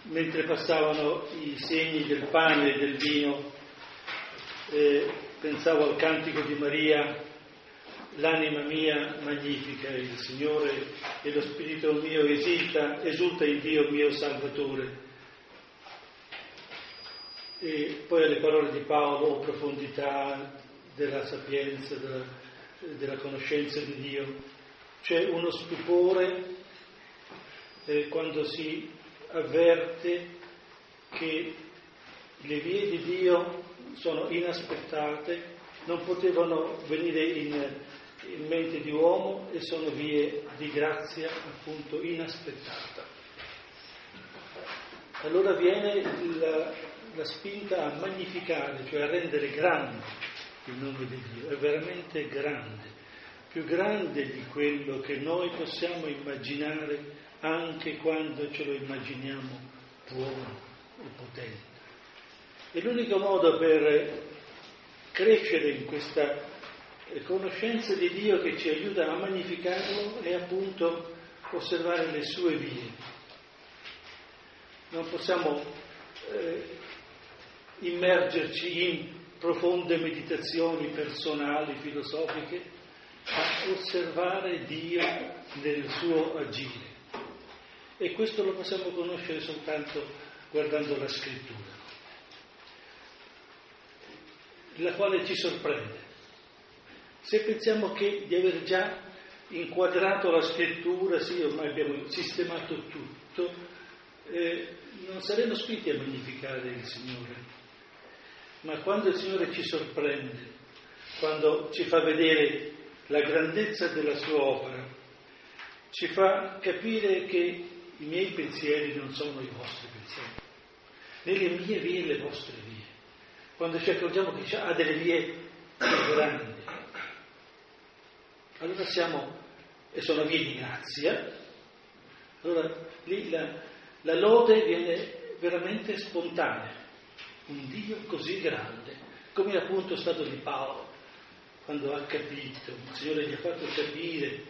mentre passavano i segni del pane e del vino, pensavo al cantico di Maria: l'anima mia magnifica il Signore e lo spirito mio esulta in Dio mio Salvatore. E poi alle parole di Paolo: profondità della sapienza, della conoscenza di Dio. C'è uno stupore quando si avverte che le vie di Dio sono inaspettate, non potevano venire in mente di uomo e sono vie di grazia appunto inaspettata. Allora viene la spinta a magnificare, cioè a rendere grande il nome di Dio. È veramente grande, più grande di quello che noi possiamo immaginare, anche quando ce lo immaginiamo buono e potente. E l'unico modo per crescere in questa conoscenza di Dio che ci aiuta a magnificarlo è appunto osservare le sue vie. Non possiamo immergerci in profonde meditazioni personali, filosofiche, ma osservare Dio nel suo agire. E questo lo possiamo conoscere soltanto guardando la Scrittura, la quale ci sorprende. Se pensiamo di aver già inquadrato la Scrittura, sì, ormai abbiamo sistemato tutto, non saremo spinti a magnificare il Signore. Ma quando il Signore ci sorprende, quando ci fa vedere la grandezza della sua opera, ci fa capire che i miei pensieri non sono i vostri pensieri, né le mie vie le vostre vie. Quando ci accorgiamo che ha delle vie più grandi, allora sono vie di grazia, allora lì la lode viene veramente spontanea. Un Dio così grande, come appunto è stato di Paolo, quando ha capito, il Signore gli ha fatto capire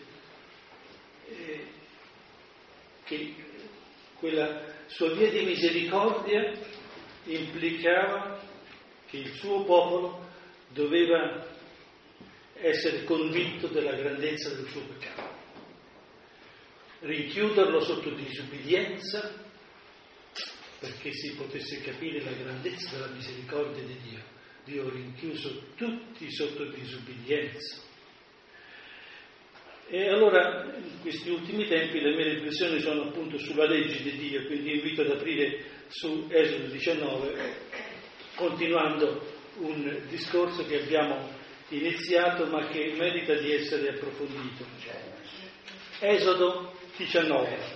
che quella sua via di misericordia implicava che il suo popolo doveva essere convinto della grandezza del suo peccato, rinchiuderlo sotto disubbidienza perché si potesse capire la grandezza della misericordia di Dio. Dio ha rinchiuso tutti sotto disubbidienza. E allora, in questi ultimi tempi, le mie riflessioni sono appunto sulla legge di Dio, quindi invito ad aprire su Esodo 19, continuando un discorso che abbiamo iniziato ma che merita di essere approfondito. Esodo 19.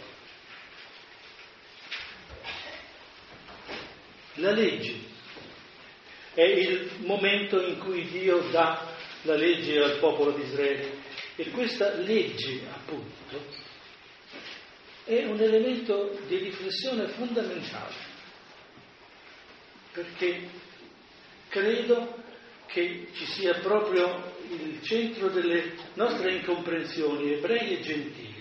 La legge è il momento in cui Dio dà la legge al popolo di Israele, e questa legge appunto è un elemento di riflessione fondamentale, perché credo che ci sia proprio il centro delle nostre incomprensioni ebrei e gentili.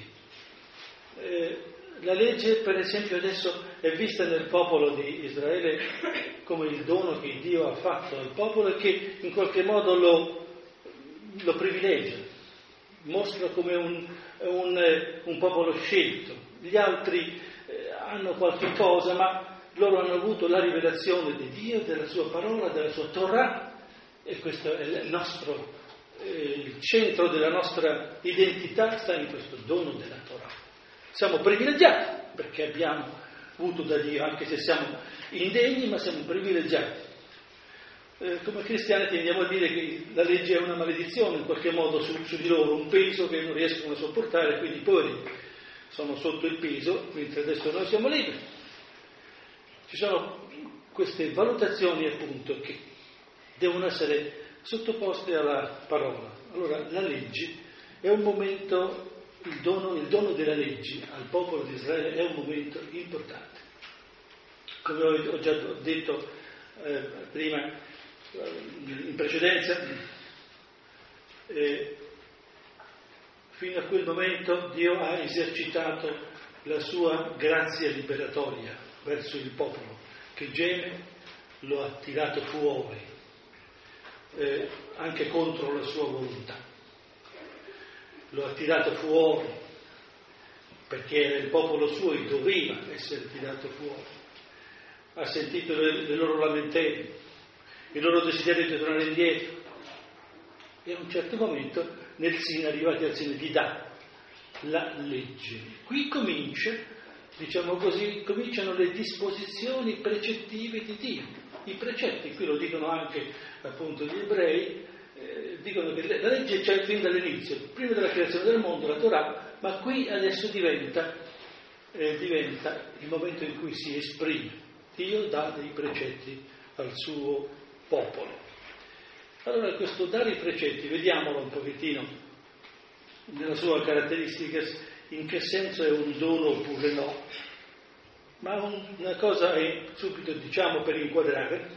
La legge, per esempio, adesso è vista nel popolo di Israele come il dono che Dio ha fatto al popolo e che in qualche modo lo privilegia, mostra come un popolo scelto. Gli altri hanno qualche cosa, ma loro hanno avuto la rivelazione di Dio, della sua parola, della sua Torah, e questo è il centro della nostra identità sta in questo dono della Torah. Siamo privilegiati perché abbiamo avuto da Dio, anche se siamo indegni, ma siamo privilegiati. Come cristiani tendiamo a dire che la legge è una maledizione in qualche modo su di loro, un peso che non riescono a sopportare, quindi i poveri sono sotto il peso, mentre adesso noi siamo liberi. Ci sono queste valutazioni appunto che devono essere sottoposte alla parola. Allora la legge è un momento, il dono della legge al popolo di Israele è un momento importante. Come ho già detto prima, in precedenza, fino a quel momento Dio ha esercitato la sua grazia liberatoria, verso il popolo che geme, lo ha tirato fuori, anche contro la sua volontà. Lo ha tirato fuori perché era il popolo suo e doveva essere tirato fuori. Ha sentito le loro lamentele, il loro desiderio di tornare indietro, e a un certo momento arrivati al Sinai, gli dà la legge. Qui cominciano le disposizioni precettive di Dio. I precetti, qui lo dicono anche appunto gli ebrei, dicono che la legge c'è fin dall'inizio, prima della creazione del mondo, la Torah, ma qui adesso diventa il momento in cui si esprime. Dio dà dei precetti al suo popolo. Allora questo dare i precetti, vediamolo un pochettino nella sua caratteristica, in che senso è un dono oppure no. Ma una cosa è, subito diciamo per inquadrare,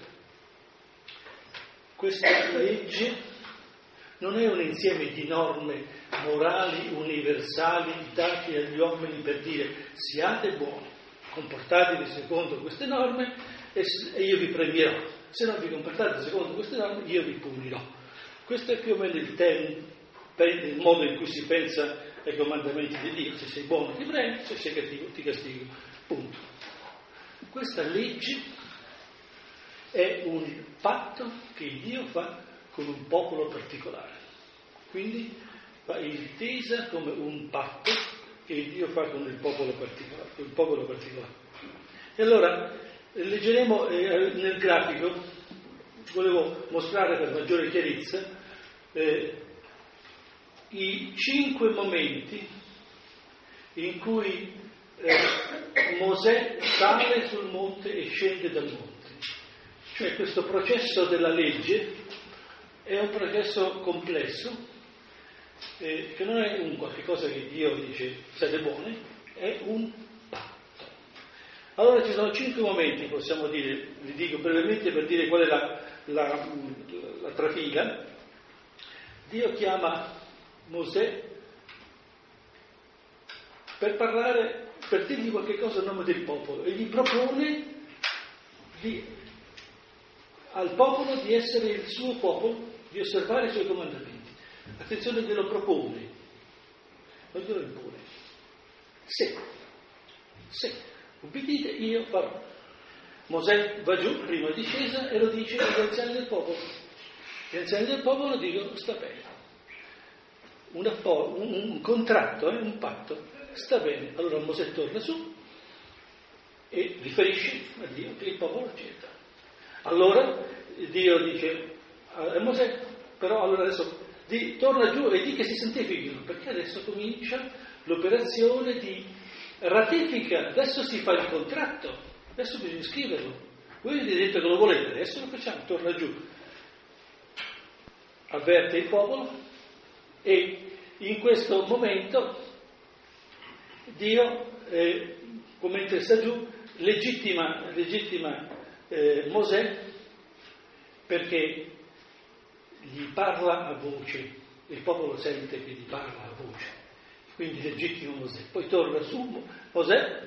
questa legge non è un insieme di norme morali universali date agli uomini per dire siate buoni, comportatevi secondo queste norme e io vi premierò, se non vi comportate secondo queste norme io vi punirò. Questo è più o meno il modo in cui si pensa ai comandamenti di Dio: se sei buono ti premio, se sei cattivo ti castigo, punto. Questa legge è un patto che Dio fa con un popolo particolare, quindi va intesa come un patto che Dio fa con il popolo particolare. E allora leggeremo nel grafico, volevo mostrare per maggiore chiarezza i 5 momenti in cui Mosè sale sul monte e scende dal monte. Cioè questo processo della legge è un processo complesso, che non è un qualche cosa che Dio dice siate buoni, è un patto. Allora ci sono 5 momenti, possiamo dire, li dico brevemente per dire qual è la trafila. Dio chiama Mosè per dirgli qualche cosa a nome del popolo e gli propone al popolo di essere il suo popolo, di osservare i suoi comandamenti. Attenzione, glielo propone, non glielo impone. Se ubbidite io farò. Mosè va giù, prima discesa, e lo dice agli anziani del popolo. Gli anziani del popolo dicono sta bene. Un contratto, un patto, sta bene. Allora Mosè torna su e riferisce a Dio che il popolo accetta. Allora Dio dice a Mosè, però allora adesso torna giù e di che si santifichino, perché adesso comincia l'operazione di ratifica, adesso si fa il contratto, adesso bisogna scriverlo. Voi avete detto che lo volete, adesso lo facciamo, torna giù. Avverte il popolo e in questo momento Dio, mentre sta giù, legittima Mosè perché gli parla a voce, il popolo sente che gli parla a voce, quindi legittima Mosè. Poi torna su Mosè,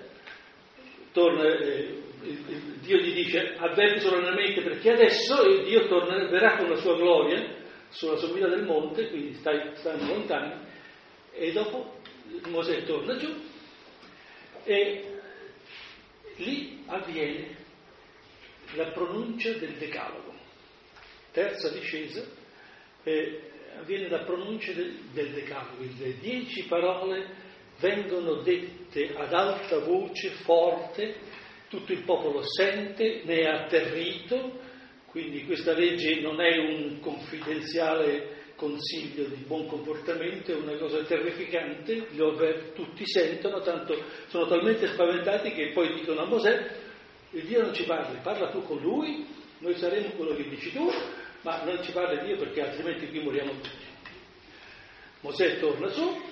Dio gli dice avverti solennemente perché adesso Dio verrà con la sua gloria sulla sommità del monte, quindi stanno lontani, e dopo Mosè torna giù e lì avviene la pronuncia del Decalogo. Terza discesa, avviene la pronuncia del Decalogo. Le 10 parole vengono dette ad alta voce, forte, tutto il popolo sente, ne è atterrito. Quindi questa legge non è un confidenziale consiglio di buon comportamento, è una cosa terrificante, tutti sentono, tanto sono talmente spaventati che poi dicono a Mosè: Dio non ci parla tu con lui, noi saremo quello che dici tu, ma non ci parla Dio perché altrimenti qui moriamo tutti. Mosè torna su,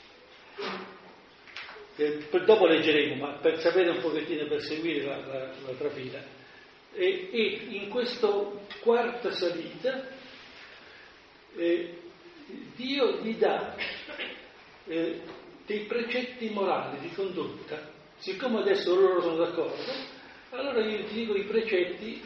dopo leggeremo, ma per sapere un pochettino, per seguire la trafila. E in questa quarta salita Dio gli dà dei precetti morali di condotta. Siccome adesso loro sono d'accordo, Allora io ti dico i precetti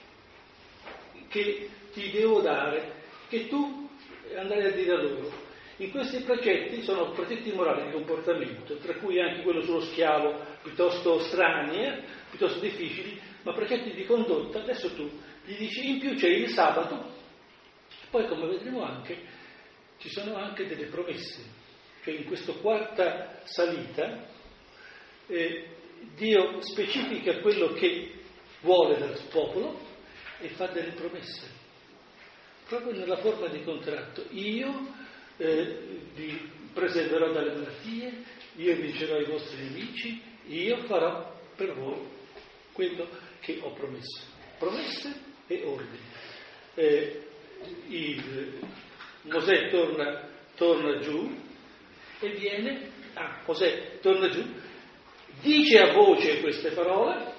che ti devo dare, che tu andrai a dire a loro. In questi precetti sono precetti morali di comportamento, tra cui anche quello sullo schiavo, piuttosto strani, piuttosto difficili, ma precetti di condotta. Adesso tu gli dici, in più c'è il sabato, poi come vedremo anche, ci sono anche delle promesse. Cioè in questa quarta salita Dio specifica quello che vuole dal popolo e fa delle promesse, proprio nella forma di contratto. Io vi preserverò dalle malattie, io vincerò i vostri nemici, io farò per voi quello che ho promesso. Promesse e ordini. Mosè torna giù e viene, Mosè torna giù, dice a voce queste parole,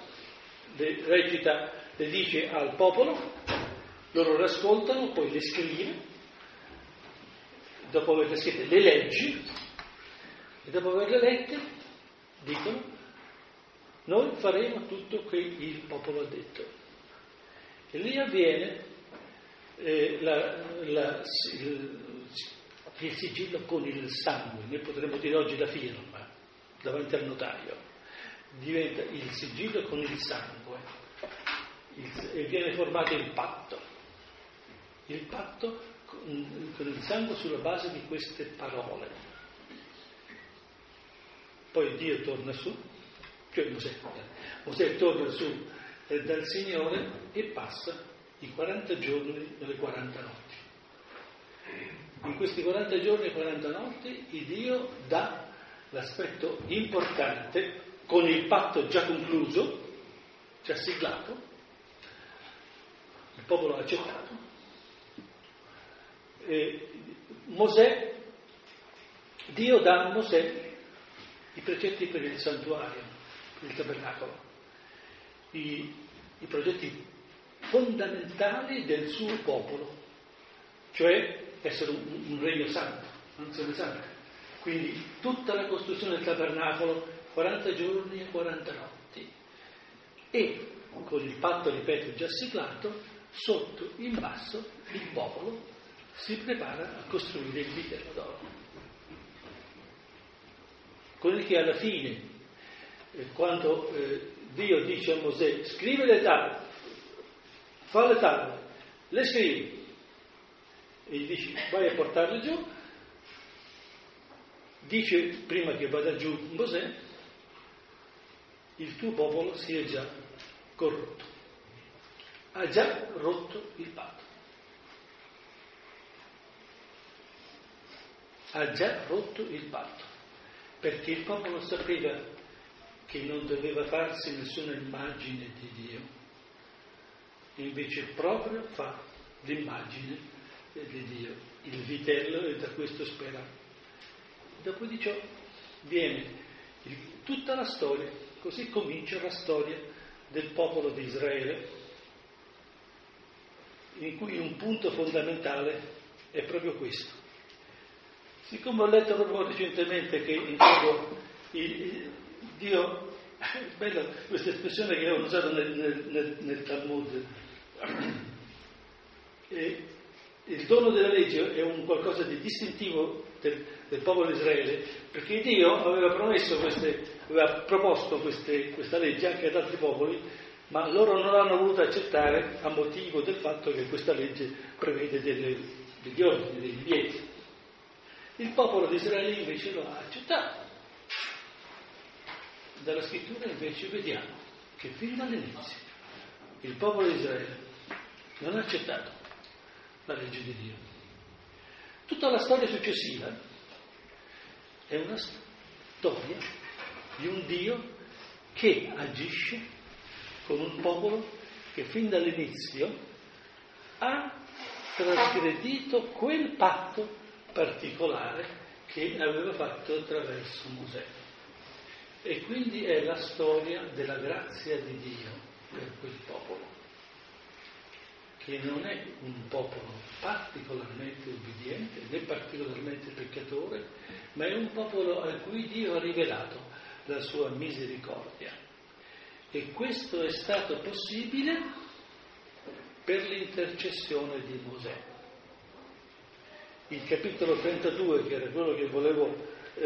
le dice al popolo, loro le ascoltano, poi le scrive, dopo averle scritte le leggi, e dopo averle lette dicono, noi faremo tutto che il popolo ha detto. E lì avviene il sigillo con il sangue, noi potremmo dire oggi la firma davanti al notaio, diventa il sigillo con il sangue e viene formato il patto con il sangue sulla base di queste parole. Poi Dio torna su, cioè Mosè torna su dal Signore e passa i 40 giorni e le 40 notti. In questi 40 giorni e 40 notti il Dio dà l'aspetto importante con il patto già concluso, già siglato, il popolo ha accettato. Dio dà a Mosè i precetti per il santuario, per il tabernacolo, i progetti fondamentali del suo popolo, cioè essere un regno santo, nazione santa. Quindi tutta la costruzione del tabernacolo, 40 giorni e 40 notti. E con il patto, ripeto, già siglato, sotto, in basso, il popolo si prepara a costruire il vitello d'oro. Con il che alla fine, quando Dio dice a Mosè, scrive le tavole, fa le tavole, le scrivi, e gli dici, vai a portarle giù, dice prima che vada giù Mosè, il tuo popolo si è già corrotto, ha già rotto il patto. Ha già rotto il patto, perché il popolo sapeva che non doveva farsi nessuna immagine di Dio, invece proprio fa l'immagine di Dio, il vitello, e da questo spera. Dopo di ciò viene tutta la storia, così comincia la storia del popolo di Israele, in cui un punto fondamentale è proprio questo. Siccome ho letto proprio recentemente che in fondo Dio, è bella questa espressione che ho usato nel Talmud, il dono della legge è un qualcosa di distintivo del popolo di Israele, perché Dio aveva proposto questa legge anche ad altri popoli, ma loro non l'hanno voluto accettare a motivo del fatto che questa legge prevede degli ordini, dei divieti. Il popolo di Israele invece lo ha accettato. Dalla scrittura invece vediamo che fin dall'inizio il popolo di Israele non ha accettato la legge di Dio. Tutta la storia successiva è una storia di un Dio che agisce con un popolo che fin dall'inizio ha trasgredito quel patto particolare che aveva fatto attraverso Mosè. E quindi è la storia della grazia di Dio per quel popolo, che non è un popolo particolarmente ubbidiente né particolarmente peccatore, ma è un popolo a cui Dio ha rivelato la sua misericordia. E questo è stato possibile per l'intercessione di Mosè. Il capitolo 32, che era quello che volevo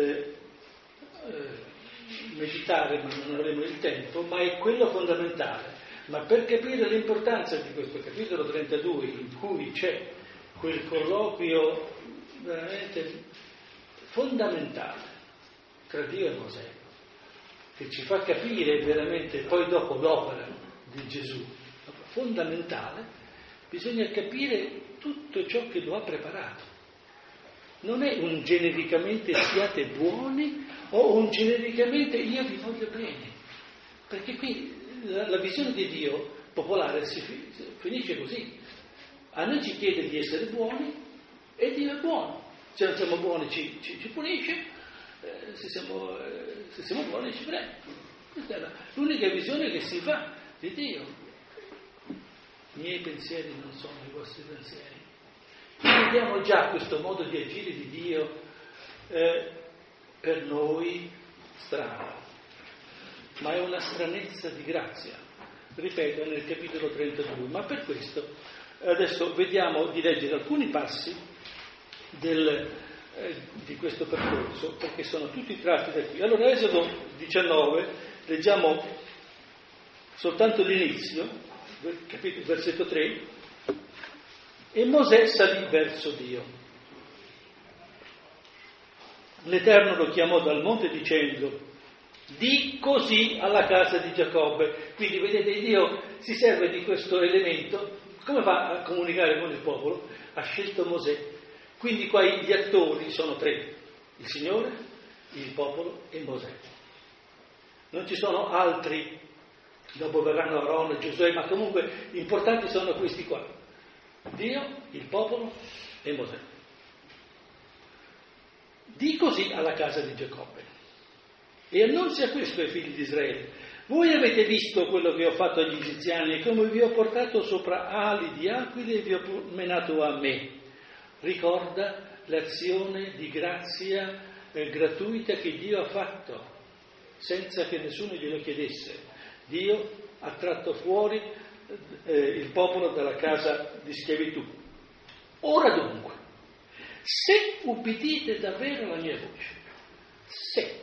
meditare, ma non avremo il tempo, ma è quello fondamentale. Ma per capire l'importanza di questo capitolo 32, in cui c'è quel colloquio veramente fondamentale tra Dio e Mosè, che ci fa capire veramente poi dopo l'opera di Gesù, fondamentale, bisogna capire tutto ciò che lo ha preparato. Non è un genericamente siate buoni o un genericamente io vi voglio bene, perché qui la visione di Dio popolare si finisce così. A noi ci chiede di essere buoni e Dio è buono. Se non siamo buoni ci punisce, se siamo buoni ci prende. Questa è l'unica visione che si fa di Dio. I miei pensieri non sono i vostri pensieri. Vediamo già questo modo di agire di Dio per noi strano, ma è una stranezza di grazia, ripeto, nel capitolo 32. Ma per questo adesso vediamo di leggere alcuni passi di questo percorso, perché sono tutti tratti da qui. Allora, Esodo 19, leggiamo soltanto l'inizio, capito, versetto 3. E Mosè salì verso Dio. L'Eterno lo chiamò dal monte dicendo: di così alla casa di Giacobbe. Quindi vedete, Dio si serve di questo elemento. Come fa a comunicare con il popolo? Ha scelto Mosè. Quindi qua gli attori sono tre: il Signore, il popolo e Mosè. Non ci sono altri, dopo verranno Aaron e Giosuè, ma comunque importanti sono questi qua: Dio, il popolo e Mosè. Di così alla casa di Giacobbe. E annunzia questo ai figli di Israele: voi avete visto quello che ho fatto agli egiziani e come vi ho portato sopra ali di aquile e vi ho menato a me. Ricorda l'azione di grazia gratuita che Dio ha fatto senza che nessuno glielo chiedesse. Dio ha tratto fuori il popolo dalla casa di schiavitù. Ora dunque, se ubbidite davvero la mia voce, se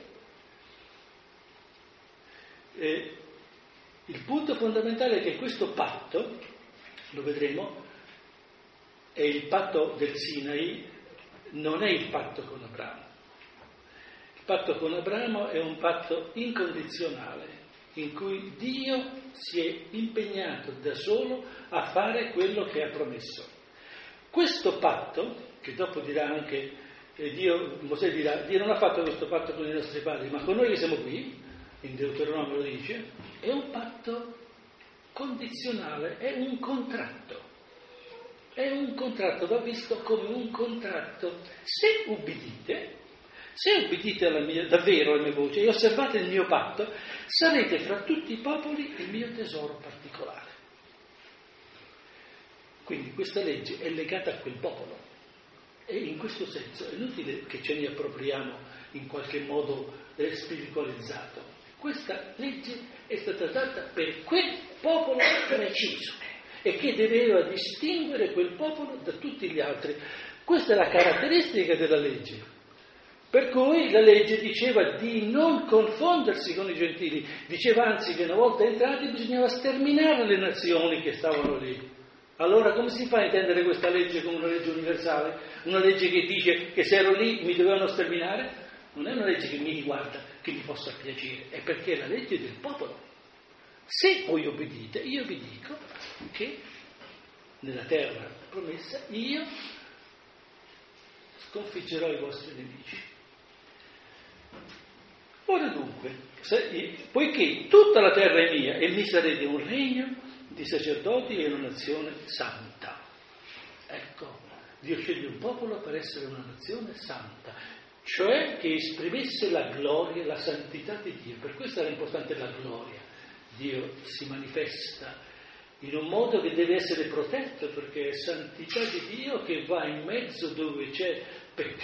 il punto fondamentale è che questo patto, lo vedremo, è il patto del Sinai, non è il patto con Abramo. Il patto con Abramo è un patto incondizionale, in cui Dio si è impegnato da solo a fare quello che ha promesso. Questo patto, che dopo dirà anche Mosè dirà: Dio non ha fatto questo patto con i nostri padri, ma con noi che siamo qui, in Deuteronomio lo dice, è un patto condizionale, è un contratto. È un contratto, va visto come un contratto. Se ubbidite davvero alla mia voce e osservate il mio patto, sarete fra tutti i popoli il mio tesoro particolare. Quindi questa legge è legata a quel popolo e in questo senso è inutile che ce ne appropriamo in qualche modo spiritualizzato. Questa legge è stata data per quel popolo preciso e che doveva distinguere quel popolo da tutti gli altri. Questa è la caratteristica della legge. Per cui la legge diceva di non confondersi con i gentili, diceva anzi che una volta entrati bisognava sterminare le nazioni che stavano lì. Allora come si fa a intendere questa legge come una legge universale? Una legge che dice che se ero lì mi dovevano sterminare? Non è una legge che mi riguarda, che mi possa piacere, è perché è la legge del popolo. Se voi obbedite, io vi dico che nella terra promessa io sconfiggerò i vostri nemici. Ora dunque, poiché tutta la terra è mia e mi sarete un regno di sacerdoti e una nazione santa. Ecco, Dio sceglie un popolo per essere una nazione santa, cioè che esprimesse la gloria, la santità di Dio. Per questo era importante la gloria. Dio si manifesta in un modo che deve essere protetto, perché è santità di Dio che va in mezzo dove c'è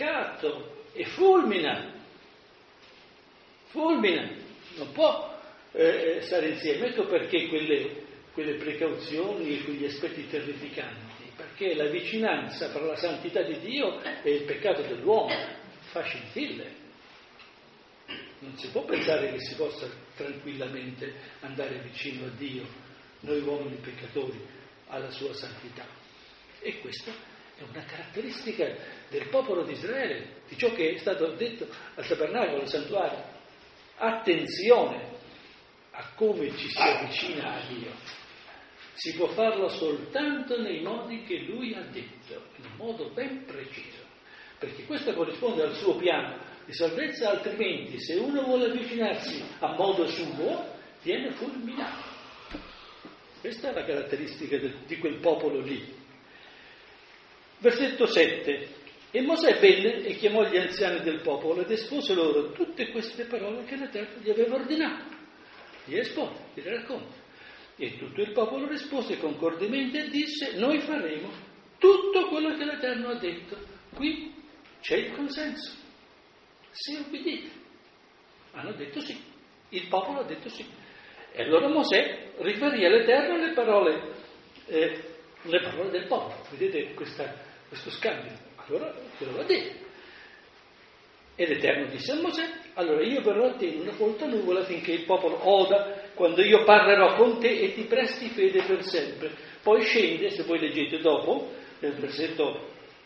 peccato e fulmina, non può stare insieme. Ecco perché quelle precauzioni e quegli aspetti terrificanti, perché la vicinanza tra la santità di Dio e il peccato dell'uomo fa scintille. Non si può pensare che si possa tranquillamente andare vicino a Dio, noi uomini peccatori, alla sua santità. E questa è una caratteristica del popolo di Israele, di ciò che è stato detto al tabernacolo, al santuario. Attenzione a come ci si avvicina a Dio. Si può farlo soltanto nei modi che Lui ha detto, in un modo ben preciso, perché questo corrisponde al suo piano di salvezza, altrimenti se uno vuole avvicinarsi a modo suo, viene fulminato. Questa è la caratteristica di quel popolo lì. Versetto 7. E Mosè venne e chiamò gli anziani del popolo ed espose loro tutte queste parole che l'Eterno gli aveva ordinato. Gli espone, gli racconta. E tutto il popolo rispose concordemente e disse: noi faremo tutto quello che l'Eterno ha detto. Qui c'è il consenso. Se obbedite. Hanno detto sì. Il popolo ha detto sì. E allora Mosè riferì all'Eterno le parole del popolo. Vedete questo scambio? Allora te lo va a dire. E l'Eterno disse a Mosè: allora io verrò a te in una folta nuvola affinché il popolo oda quando io parlerò con te e ti presti fede per sempre. Poi scende, se voi leggete dopo, nel versetto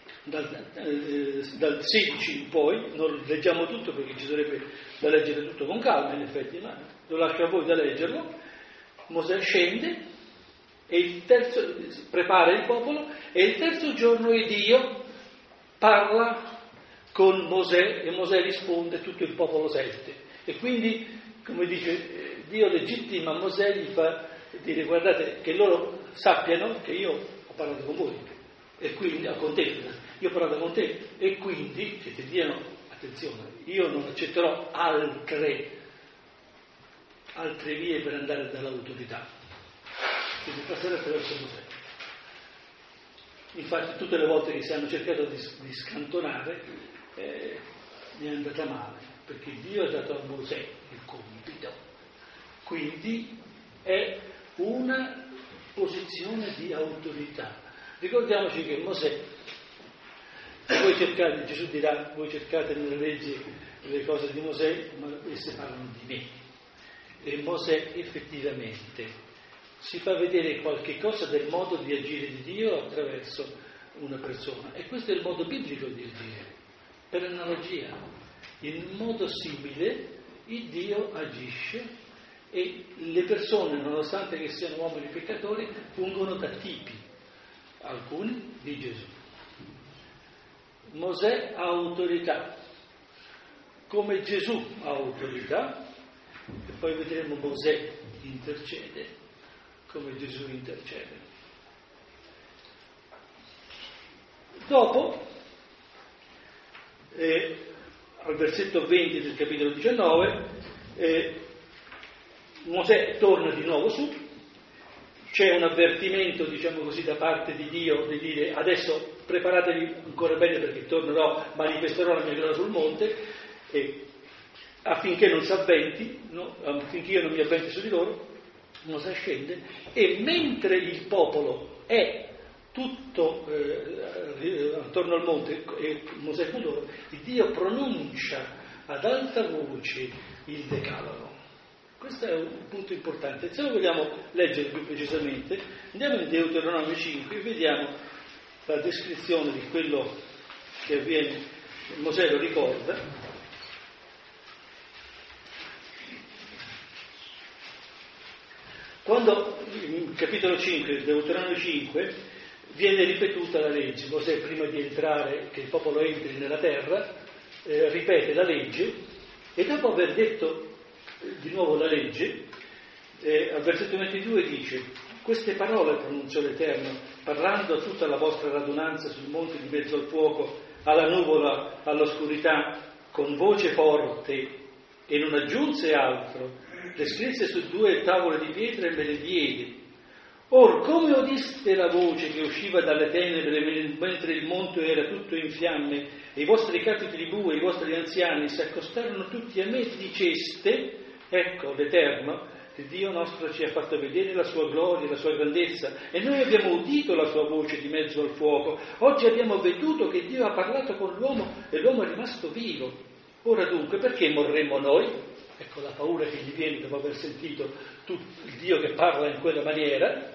dal 16 in poi, non leggiamo tutto perché ci sarebbe da leggere tutto con calma in effetti, ma lo lascio a voi da leggerlo. Mosè scende e prepara il popolo e il terzo giorno Dio parla con Mosè e Mosè risponde, tutto il popolo sente. E quindi, come dice, Dio legittima Mosè, gli fa dire: guardate, che loro sappiano che io ho parlato con voi, e quindi con te, io ho parlato con te, e quindi che ti diano attenzione, io non accetterò altre vie per andare dall'autorità, quindi passerà attraverso Mosè. Infatti tutte le volte che si hanno cercato di scantonare mi è andata male, perché Dio ha dato a Mosè il compito, quindi è una posizione di autorità. Ricordiamoci che Mosè, voi cercate, Gesù dirà, voi cercate nelle leggi le cose di Mosè, ma esse parlano di me. E Mosè effettivamente si fa vedere qualche cosa del modo di agire di Dio attraverso una persona, e questo è il modo biblico di agire. Per analogia, in modo simile il Dio agisce e le persone, nonostante che siano uomini peccatori, fungono da tipi, alcuni di Gesù. Mosè ha autorità, come Gesù ha autorità, e poi vedremo Mosè intercede, come Gesù intercede. Dopo, al versetto 20 del capitolo 19, Mosè torna di nuovo su, c'è un avvertimento, diciamo così, da parte di Dio di dire: adesso preparatevi ancora bene perché tornerò, manifesterò la mia gloria sul monte, affinché non si avventi, no? Affinché io non mi avventi su di loro. Mosè scende e mentre il popolo è tutto attorno al monte e Mosè con loro, Dio pronuncia ad alta voce il decalogo. Questo è un punto importante. Se lo vogliamo leggere più precisamente, andiamo in Deuteronomio 5 e vediamo la descrizione di quello che avviene. Mosè lo ricorda. Quando in capitolo 5, Deuteronomio 5, viene ripetuta la legge, Mosè prima di entrare, che il popolo entri nella terra, ripete la legge, e dopo aver detto di nuovo la legge, al versetto 22 dice: queste parole pronunciò l'Eterno, parlando a tutta la vostra radunanza sul monte di mezzo al fuoco, alla nuvola, all'oscurità, con voce forte, e non aggiunse altro. Le scrisse su 2 tavole di pietra e me le diede. Or, come udiste la voce che usciva dalle tenebre mentre il monte era tutto in fiamme, e i vostri capi tribù e i vostri anziani si accostarono tutti a me, diceste: ecco l'Eterno Il Dio nostro ci ha fatto vedere la sua gloria, la sua grandezza, e noi abbiamo udito la sua voce di mezzo al fuoco. Oggi abbiamo veduto che Dio ha parlato con l'uomo e l'uomo è rimasto vivo. Ora dunque, perché morremmo noi? Ecco la paura che gli viene dopo aver sentito il Dio che parla in quella maniera.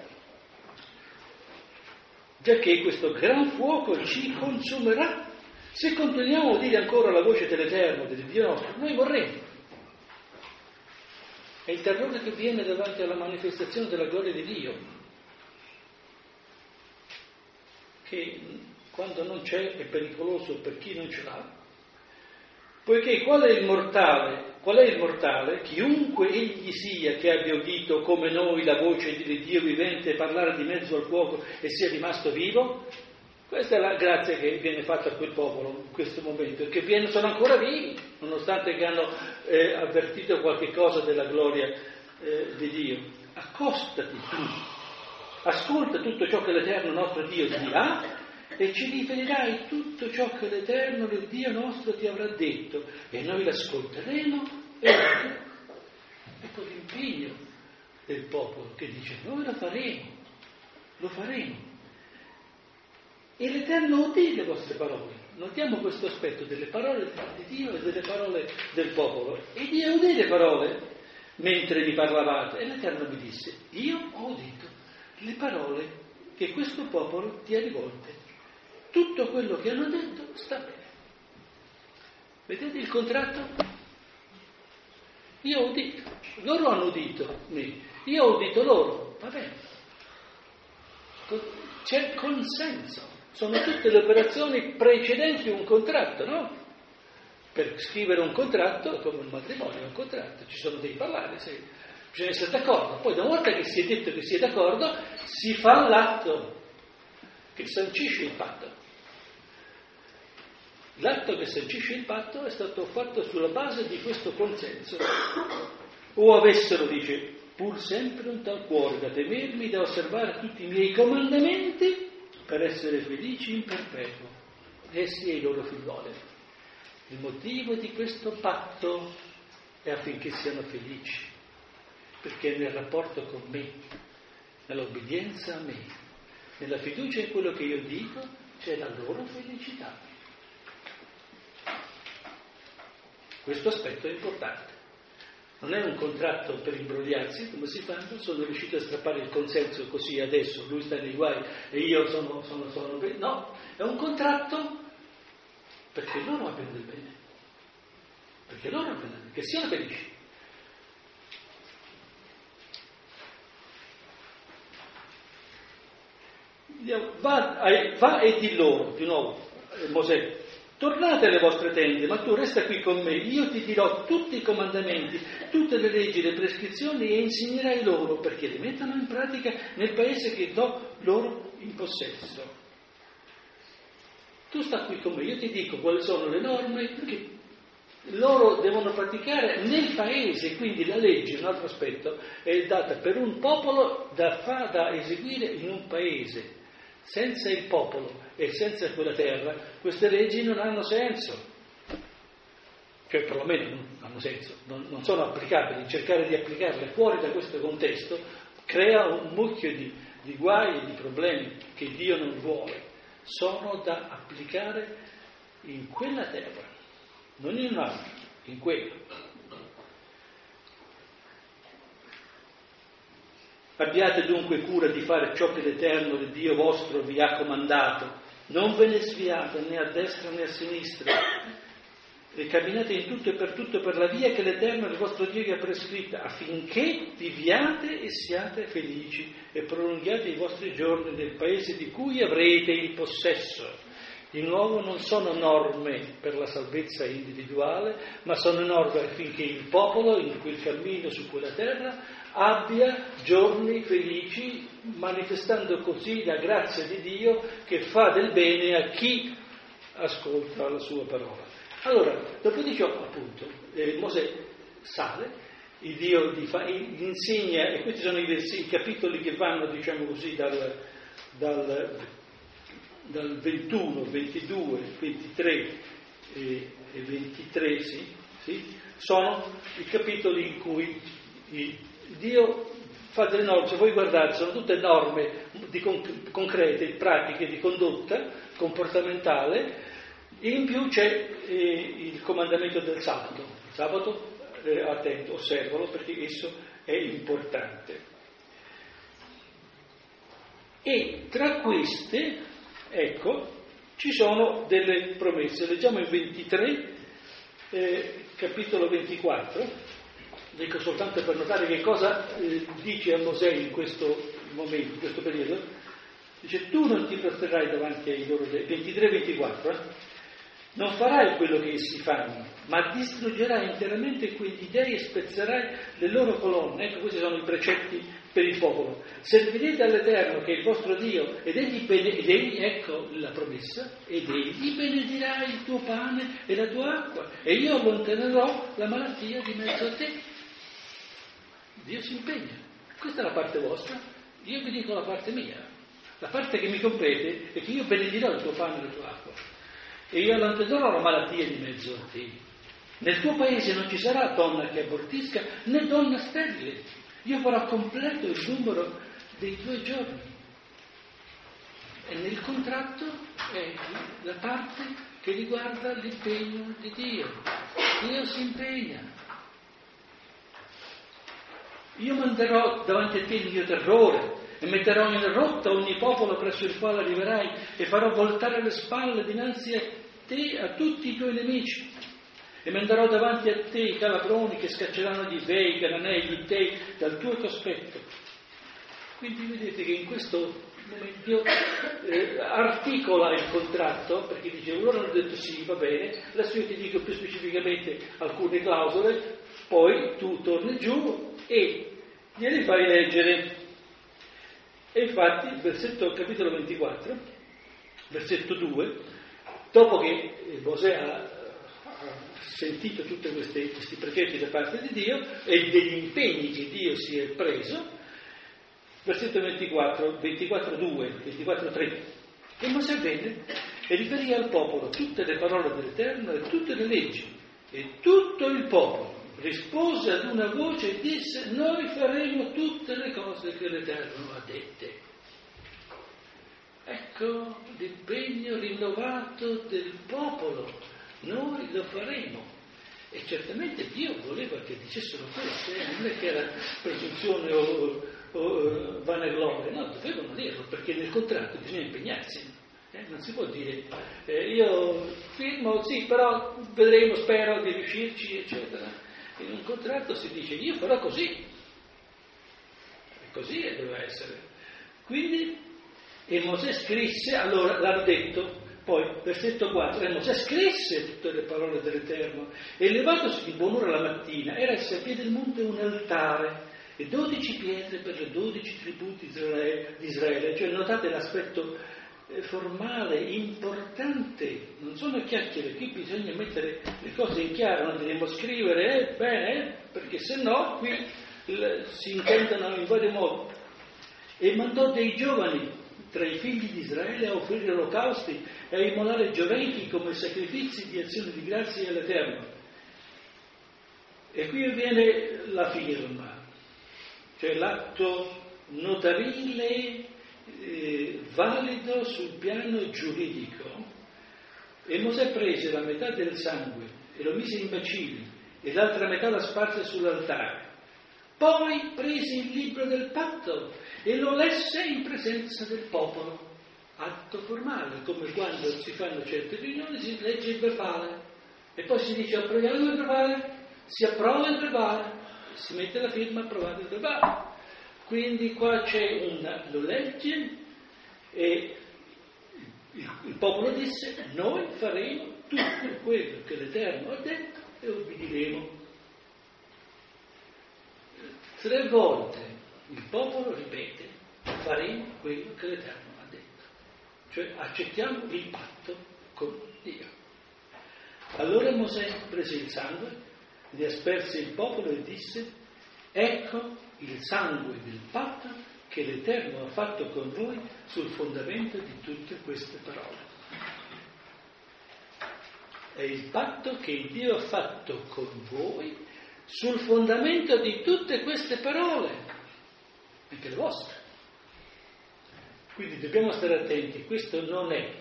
Giacché questo gran fuoco ci consumerà. Se continuiamo a udire ancora la voce dell'Eterno, del Dio nostro, noi morremo. È il terrore che viene davanti alla manifestazione della gloria di Dio, che quando non c'è è pericoloso per chi non ce l'ha, poiché qual è il mortale? Chiunque egli sia che abbia udito come noi la voce di Dio vivente parlare di mezzo al fuoco e sia rimasto vivo. Questa è la grazia che viene fatta a quel popolo in questo momento, che sono ancora vivi, nonostante che hanno avvertito qualche cosa della gloria di Dio. Accostati tu, ascolta tutto ciò che l'Eterno nostro Dio ti dirà e ci riferirai tutto ciò che l'Eterno, il Dio nostro, ti avrà detto, e noi l'ascolteremo e ecco l'impegno del popolo che dice: noi lo faremo. E l'Eterno udì le vostre parole. Notiamo questo aspetto delle parole di Dio e delle parole del popolo. E Dio udì le parole mentre mi parlavate. E l'Eterno mi disse: io ho udito le parole che questo popolo ti ha rivolte. Tutto quello che hanno detto sta bene. Vedete il contratto? Io ho udito, loro hanno udito me, io ho udito loro, va bene. C'è consenso. Sono tutte le operazioni precedenti un contratto, no? Per scrivere un contratto, come un matrimonio, è un contratto, ci sono dei parlare, bisogna essere d'accordo. Poi una volta che si è detto che si è d'accordo, si fa l'atto che sancisce il patto. L'atto che sancisce il patto è stato fatto sulla base di questo consenso. O avessero, dice, pur sempre un tal cuore da temermi, da osservare tutti i miei comandamenti, per essere felici in perpetuo, essi e i loro figlioli. Il motivo di questo patto è affinché siano felici, perché nel rapporto con me, nell'obbedienza a me, nella fiducia in quello che io dico, c'è la loro felicità. Questo aspetto è importante. Non è un contratto per imbrogliarsi, come si fa, sono riuscito a strappare il consenso così adesso, lui sta nei guai e io sono bene. No, è un contratto perché loro abbiano del bene, perché loro abbiano del bene, che siano felici. Va e di loro, di nuovo, Mosè, tornate alle vostre tende, ma tu resta qui con me, io ti dirò tutti i comandamenti, tutte le leggi, le prescrizioni e insegnerai loro perché le mettano in pratica nel paese che do loro in possesso. Tu sta qui con me, io ti dico quali sono le norme che loro devono praticare nel paese, quindi la legge, un altro aspetto, è data per un popolo da eseguire in un paese. Senza il popolo e senza quella terra, queste leggi non hanno senso. Cioè, perlomeno non hanno senso, non sono applicabili. Cercare di applicarle fuori da questo contesto crea un mucchio di guai e di problemi che Dio non vuole. Sono da applicare in quella terra, non in un'altra, in quella. Abbiate dunque cura di fare ciò che l'Eterno, il Dio vostro, vi ha comandato. Non ve ne sviate né a destra né a sinistra. E camminate in tutto e per la via che l'Eterno, il vostro Dio, vi ha prescritta, affinché viviate e siate felici e prolunghiate i vostri giorni nel paese di cui avrete il possesso. Di nuovo non sono norme per la salvezza individuale, ma sono norme affinché il popolo, in quel cammino su quella terra, abbia giorni felici, manifestando così la grazia di Dio che fa del bene a chi ascolta la sua parola. Allora, dopo di ciò, appunto, Mosè sale, il Dio gli insegna, e questi sono i capitoli che vanno, diciamo così, dal 21, 22, 23 e 23, sì, sono i capitoli in cui Dio fa delle norme, se voi guardate, sono tutte norme concrete, pratiche, di condotta comportamentale, e in più c'è il comandamento del sabato. Il sabato, attento, osservalo perché esso è importante. E tra queste, ecco, ci sono delle promesse. Leggiamo in 23, capitolo 24. Dico soltanto per notare che cosa dice a Mosè in questo momento, in questo periodo. Dice: tu non ti prostrerai davanti ai loro dei. 23-24, non farai quello che essi fanno, ma distruggerai interamente quegli dei e spezzerai le loro colonne. Ecco, questi sono i precetti per il popolo. Servirete all'Eterno, che è il vostro Dio, ed egli, ecco la promessa, ed egli benedirà il tuo pane e la tua acqua, e io allontanerò la malattia di mezzo a te. Dio si impegna. Questa è la parte vostra, io vi dico la parte mia. La parte che mi compete è che io benedirò il tuo pane e la tua acqua, e io allontanerò la malattia di mezzo a te. Nel tuo paese non ci sarà donna che abortisca, né donna sterile. Io farò completo il numero dei tuoi giorni. E nel contratto è la parte che riguarda l'impegno di Dio. Dio si impegna. Io manderò davanti a te il mio terrore e metterò in rotta ogni popolo presso il quale arriverai e farò voltare le spalle dinanzi a te a tutti i tuoi nemici. E manderò davanti a te i calabroni che scacceranno gli Svei, i Cananei, gli Ittei dal tuo cospetto. Quindi vedete che in questo momento Dio articola il contratto, perché dice: loro hanno detto sì, va bene, adesso io ti dico più specificamente alcune clausole, poi tu torni giù e glieli fai leggere. E infatti il versetto, capitolo 24, versetto 2, dopo che Mosè ha sentito tutti questi precetti da parte di Dio e degli impegni che Dio si è preso, versetto 24, 24:2, 24:3, e Mosè venne e riferì al popolo tutte le parole dell'Eterno e tutte le leggi, e tutto il popolo rispose ad una voce e disse: noi faremo tutte le cose che l'Eterno ha dette. Ecco l'impegno rinnovato del popolo: noi lo faremo. E certamente Dio voleva che dicessero questo, non è che era presunzione o vanagloria, no, dovevano dirlo, perché nel contratto bisogna impegnarsi. Non si può dire io firmo, sì, però vedremo, spero di riuscirci, eccetera. In un contratto si dice: io farò così, e così doveva essere. Quindi, e Mosè scrisse, allora l'hanno detto, poi versetto 4, e Mosè scrisse tutte le parole dell'Eterno, e levatosi di buon'ora la mattina era esso a piede del monte un altare e 12 pietre per le 12 tribù di Israele. Cioè notate l'aspetto formale, importante, non sono chiacchiere, qui bisogna mettere le cose in chiaro, non dobbiamo scrivere bene, perché se no qui si intendono in vario modo. E mandò dei giovani tra i figli di Israele a offrire olocausti e a immolare gioventi come sacrifici di azione di grazia all'Eterno. E qui avviene la firma, cioè l'atto notarile valido sul piano giuridico. E Mosè prese la metà del sangue e lo mise in bacini e l'altra metà la sparse sull'altare. Poi prese il libro del patto e lo lesse in presenza del popolo. Atto formale, come quando si fanno certe riunioni si legge il verbale e poi si dice: approviamo il verbale, si approva il verbale, si mette la firma: approvato il verbale. Quindi qua c'è lo legge e il popolo disse: noi faremo tutto quello che l'Eterno ha detto e ubbidiremo. 3 volte il popolo ripete: faremo quello che l'Eterno ha detto, cioè accettiamo il patto con Dio. Allora Mosè prese il sangue, ne asperse il popolo e disse: ecco il sangue del patto che l'Eterno ha fatto con voi sul fondamento di tutte queste parole. È il patto che Dio ha fatto con voi sul fondamento di tutte queste parole, anche le vostre. Quindi dobbiamo stare attenti, questo non è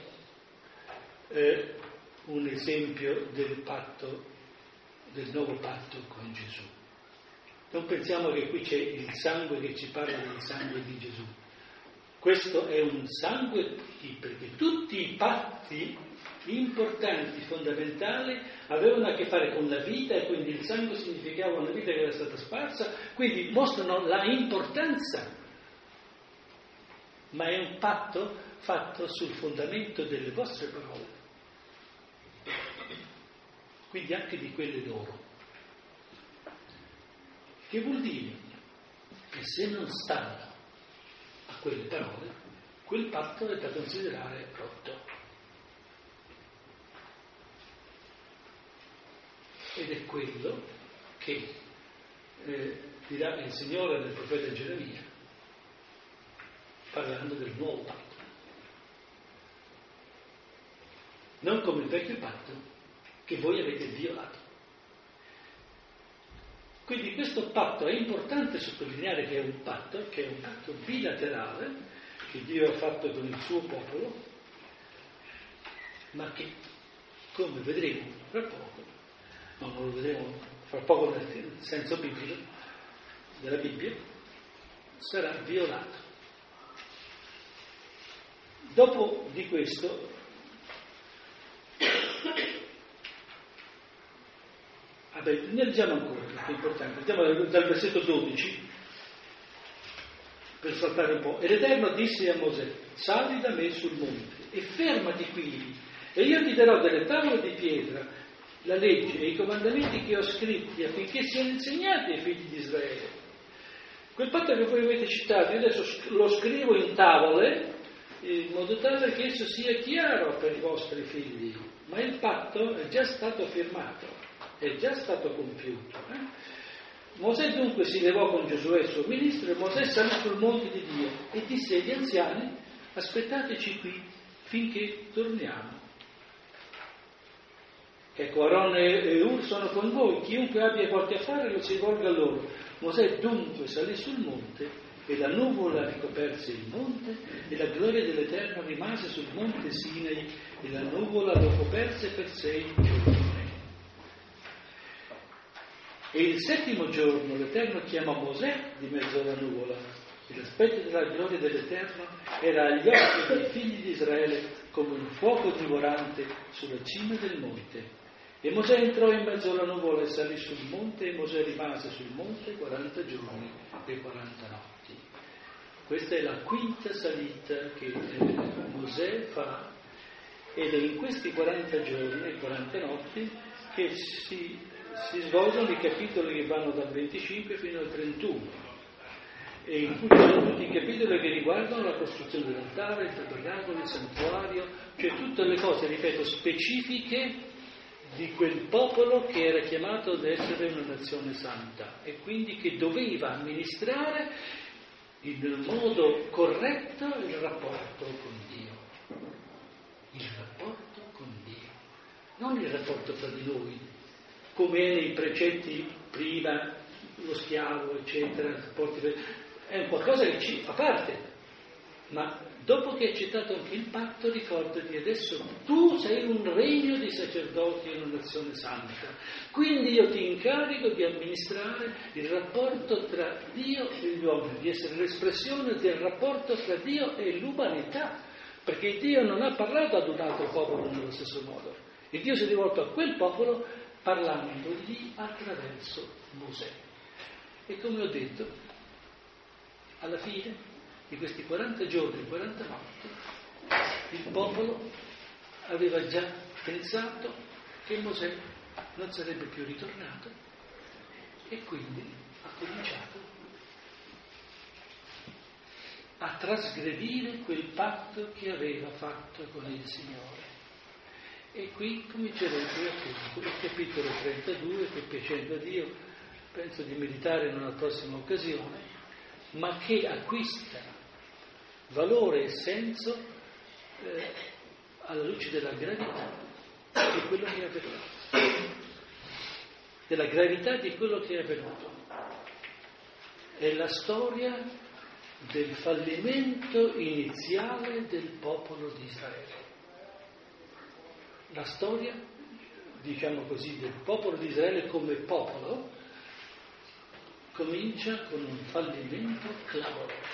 un esempio del patto, del nuovo patto con Gesù. Non pensiamo che qui c'è il sangue che ci parla del sangue di Gesù. Questo è un sangue perché tutti i patti importanti, fondamentali, avevano a che fare con la vita e quindi il sangue significava una vita che era stata sparsa, quindi mostrano la importanza. Ma è un patto fatto sul fondamento delle vostre parole, quindi anche di quelle loro. Che vuol dire che se non stanno a quelle parole, quel patto è da considerare rotto. Ed è quello che dirà il Signore nel profeta Geremia, parlando del nuovo patto. Non come il vecchio patto che voi avete violato. Quindi questo patto è importante sottolineare che è un patto bilaterale che Dio ha fatto con il suo popolo, ma che, come vedremo fra poco, non lo vedremo fra poco nel senso biblico della Bibbia, sarà violato. Dopo di questo ne leggiamo ancora, che è importante. Andiamo dal versetto 12 per saltare un po'. E l'Eterno disse a Mosè: sali da me sul monte e fermati qui, e io ti darò delle tavole di pietra, la legge e i comandamenti che ho scritti, affinché siano insegnati ai figli di Israele. Quel patto che voi avete citato, io adesso lo scrivo in tavole, in modo tale che esso sia chiaro per i vostri figli, ma il patto è già stato firmato, è già stato compiuto. Mosè dunque si levò con Giosuè suo ministro, e Mosè salì sul monte di Dio e disse agli anziani: aspettateci qui finché torniamo. Ecco, Aaron e Ur sono con voi, chiunque abbia qualche affare lo si rivolga a loro. Mosè dunque salì sul monte, e la nuvola ricoperse il monte, e la gloria dell'Eterno rimase sul monte Sinai, e la nuvola lo coperse per 6 giorni. E il 7° giorno l'Eterno chiamò Mosè di mezzo alla nuvola, e l'aspetto della gloria dell'Eterno era agli occhi dei figli di Israele come un fuoco divorante sulla cima del monte. E Mosè entrò in mezzo alla nuvola e salì sul monte, e Mosè rimase sul monte 40 giorni e 40 notti. Questa è la quinta salita che Mosè fa, ed è in questi 40 giorni e 40 notti che si svolgono i capitoli che vanno dal 25 fino al 31, e in cui ci sono tutti i capitoli che riguardano la costruzione dell'altare, il tabernacolo, il santuario, cioè tutte le cose, ripeto, specifiche di quel popolo che era chiamato ad essere una nazione santa e quindi che doveva amministrare in modo corretto il rapporto con Dio. Il rapporto con Dio, non il rapporto tra di noi, come è nei precetti prima, lo schiavo, eccetera, è un qualcosa che ci fa parte, ma dopo che hai accettato anche il patto, ricordati, adesso tu sei un regno di sacerdoti e una nazione santa, quindi io ti incarico di amministrare il rapporto tra Dio e gli uomini, di essere l'espressione del rapporto tra Dio e l'umanità, perché Dio non ha parlato ad un altro popolo nello stesso modo, e Dio si è rivolto a quel popolo parlandogli attraverso Mosè. E come ho detto, alla fine di questi 40 giorni e 40 notti, il popolo aveva già pensato che Mosè non sarebbe più ritornato, e quindi ha cominciato a trasgredire quel patto che aveva fatto con il Signore. E qui comincerebbe appunto il capitolo 32, che, piacendo a Dio, penso di meditare in una prossima occasione, ma che acquista valore e senso alla luce della gravità di quello che avverrà. della gravità di quello che è avvenuto. È la storia del fallimento iniziale del popolo di Israele. La storia, diciamo così, del popolo di Israele come popolo comincia con un fallimento clamoroso,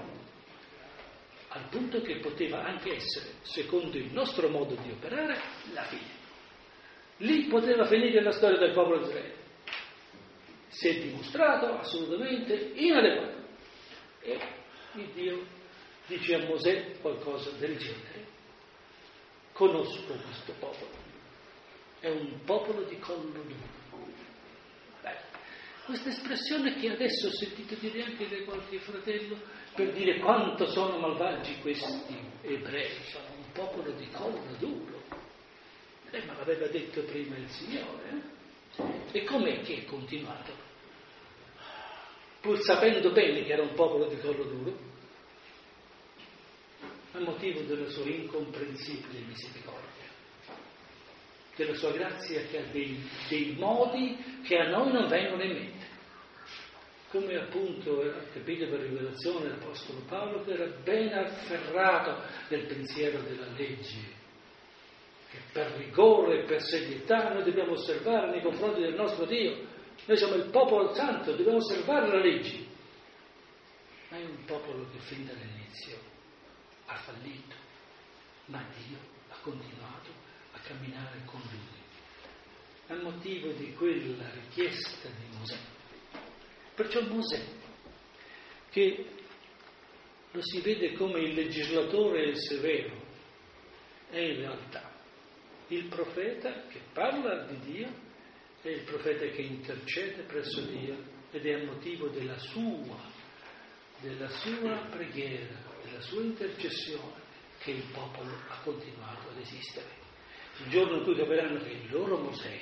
al punto che poteva anche essere, secondo il nostro modo di operare, la fine. Lì poteva finire la storia del popolo di Israele. Si è dimostrato assolutamente inadeguato. E il Dio dice a Mosè qualcosa del genere. Conosco questo popolo. È un popolo di collo duro. Questa espressione che adesso ho sentito dire anche da qualche fratello per dire quanto sono malvagi questi ebrei, sono un popolo di collo duro. Ma l'aveva detto prima il Signore. E com'è che è continuato? Pur sapendo bene che era un popolo di collo duro, a motivo della sua incomprensibile misericordia, della sua grazia che ha dei modi che a noi non vengono in mente. Come appunto era capito per rivelazione l'Apostolo Paolo, che era ben afferrato nel pensiero della legge, che per rigore e per serietà noi dobbiamo osservare nei confronti del nostro Dio. Noi siamo il popolo santo, dobbiamo osservare la legge. Ma è un popolo che fin dall'inizio ha fallito, ma Dio ha continuato a camminare con lui, a motivo di quella richiesta di Mosè. Perciò Mosè, che lo si vede come il legislatore severo, è in realtà il profeta che parla di Dio, è il profeta che intercede presso Dio ed è a motivo della sua preghiera, della sua intercessione che il popolo ha continuato ad esistere. Il giorno in cui capiranno che il loro Mosè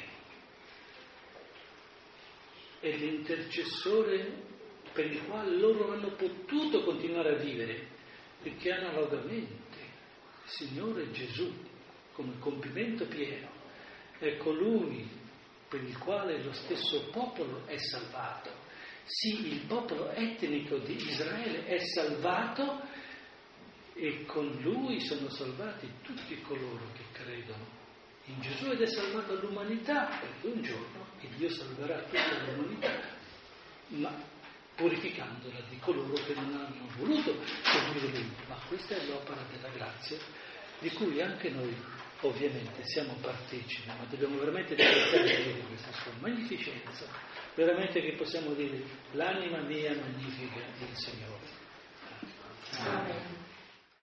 è l'intercessore per il quale loro hanno potuto continuare a vivere, perché analogamente il Signore Gesù, come compimento pieno, è colui per il quale lo stesso popolo è salvato. Sì, il popolo etnico di Israele è salvato e con lui sono salvati tutti coloro che credono in Gesù ed è salvata l'umanità, perché un giorno Dio salverà tutta l'umanità, ma purificandola di coloro che non hanno voluto seguire lui. Ma questa è l'opera della grazia, di cui anche noi ovviamente siamo partecipi, ma dobbiamo veramente ringraziare Dio di questa sua magnificenza, veramente che possiamo dire l'anima mia magnifica il Signore.